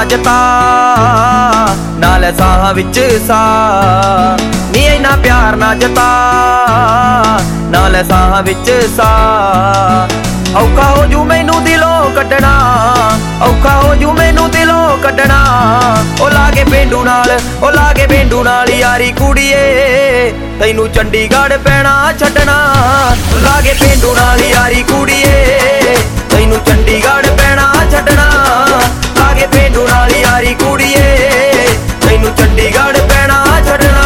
ਜਤਾ नाल साह विच सा नी इन्ना प्यार ना जता नाल साह विच सा औखा हो जू मैनू दिलों कड्डना औखा हो जू मैनू दिलों कड्डना ओ लागे पेंडू नाल यारी कुड़िए तैनू चंडीगढ़ पैना छड्डना लागे पेंडू नाल यारी कुड़िए तैनू चंडीगढ़ पैना छड्डना लागे पेंडू नाल यारी कुड़िए तैनू चंडीगढ़ पैना छड्डना।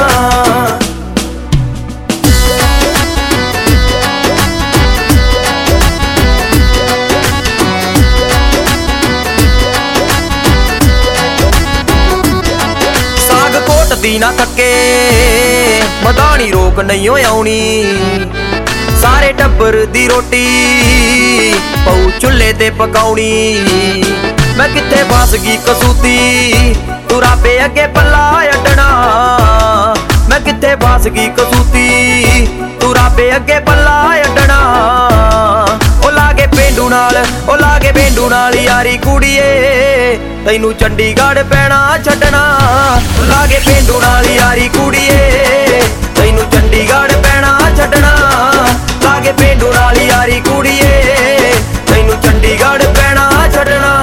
दी ना थके मदानी रोक नहीं आउनी सारे टब्बर दी रोटी पऊ चुल्हे ते पकाउनी मैं किथे फस गई कसूती तू राबे अगे पल्ला अड्डना मैं किथे फस गई कसूती तू राबे अगे पल्ला अड्डना ओ लागे पेंडू नाल यारी कुड़िए तैनू चंडीगढ़ पैना छड्डना लागे पेंडू नाल यारी कुड़िए तैनू चंडीगढ़ पैना छड्डना लागे पेंडू नाल यारी कुड़िए तैनू चंडीगढ़ पैना छड्डना।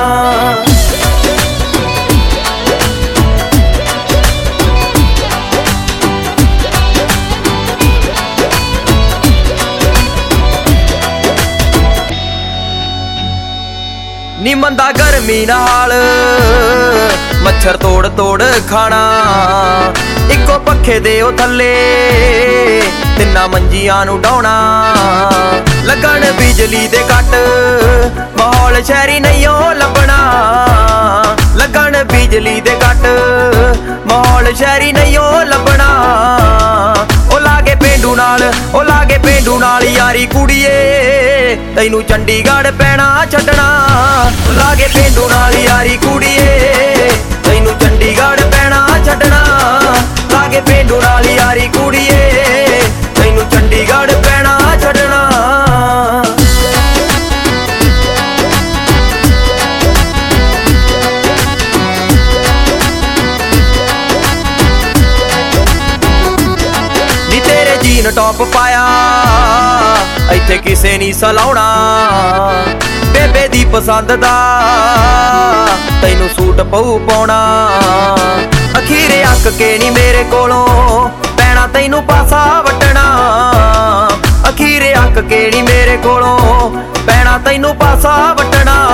नी मंदा गर्मी नाल मच्छर तोड़ तोड़ खाना इको पखे दे ओ थल्ले तिन्ना मंजियां नू डाउना लगन बिजली दे कट माहौल शहरी नहीं ओ लभना लगन बिजली दे कट माहौल शहरी नहीं ओ लभना ओ लागे पेंडू नाल यारी कुड़िए तैनू चंडीगढ़ पैना छड्डना लागे पेंडू नाल यारी कुड़िए तैनू चंडीगढ़ पैना छड्डना लागे पेंडू नाल यारी कुड़िए तैनू चंडीगढ़ पैना छड्डना। नी तेरे जीन टॉप पाया इत्थे किसे नी सलाउणा बेबे दी पसंद दा तैनू सूट पऊ पाउणा अखीरे अक के नी मेरे कोलों पैना तैनू पासा वटना अखीरे अक के नी मेरे कोलों पैना तैनू पासा वटना